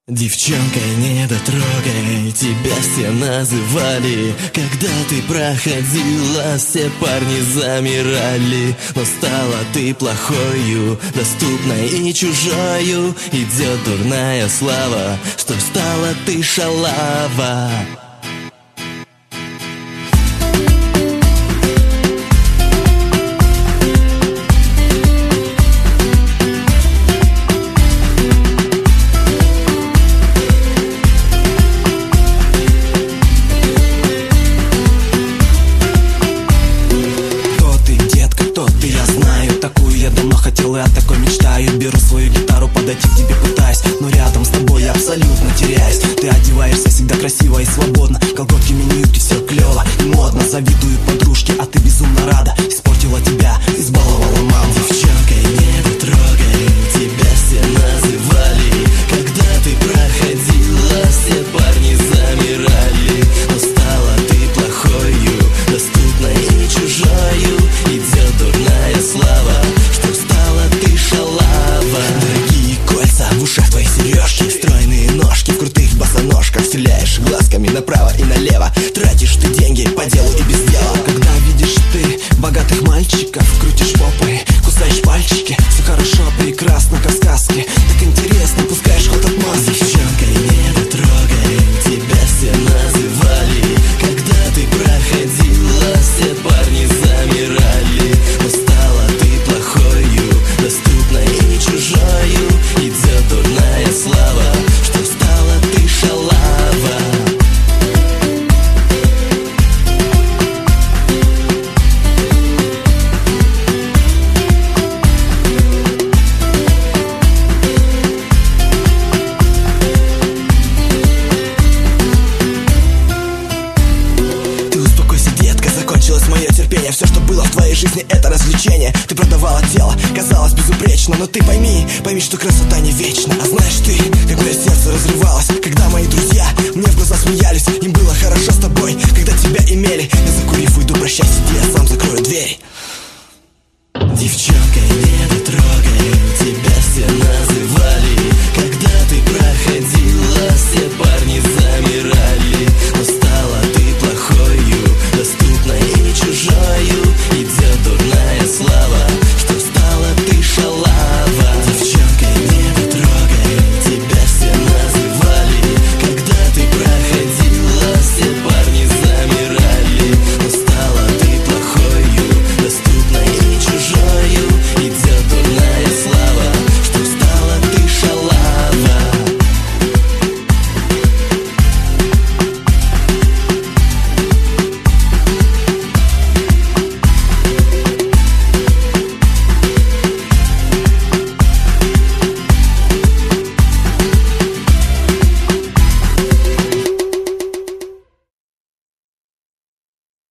Девчонкой недотрогой тебя все называли. Когда ты проходила, все парни замирали. Но стала ты плохою, доступной и чужою. Идет дурная слава, что стала ты шалава. Я такой мечтаю, беру свою гитару, подойти к тебе пытаюсь, но рядом с тобой я абсолютно теряюсь. Ты одеваешься всегда красиво и свободно, колготки, мини-юбки, все клево и модно. Завидуют подружки, а ты безумно рада. Испортила тебя, избаловала маму. Девчонкой недотрогой тебя все называли. Когда ты проходила, все парни замирали. Но стала ты плохою, доступной и чужою. Идет дурная слава, что стала ты шалава. Дорогие кольца, в ушах твои сережки, стройные ножки в крутых босоножках. Стреляешь глазками направо и налево, тратишь ты деньги по делу и без дела. Когда видишь ты богатых мальчиков, крутишь попой, кусаешь пальчики. Все хорошо, прекрасно, как в сказке. Так интересно, пускаешь ход от маски. Девчонкой недотрогой тебя все называли. Когда ты проходила, все парни замирали. Но стала ты плохою, доступной и чужою. Идет дурная слава, что стала ты шалава. Закончилось мое терпение, все, что было в твоей жизни, это развлечение. Ты продавала тело, казалось безупречно, но ты пойми, что красота не вечна. А знаешь ты, как мое сердце разрывалось, когда мои друзья мне в глаза смеялись. Им было хорошо с тобой, когда тебя имели. Я закурив уйду, прощай, сиди, я сам закрою дверь. Девчонка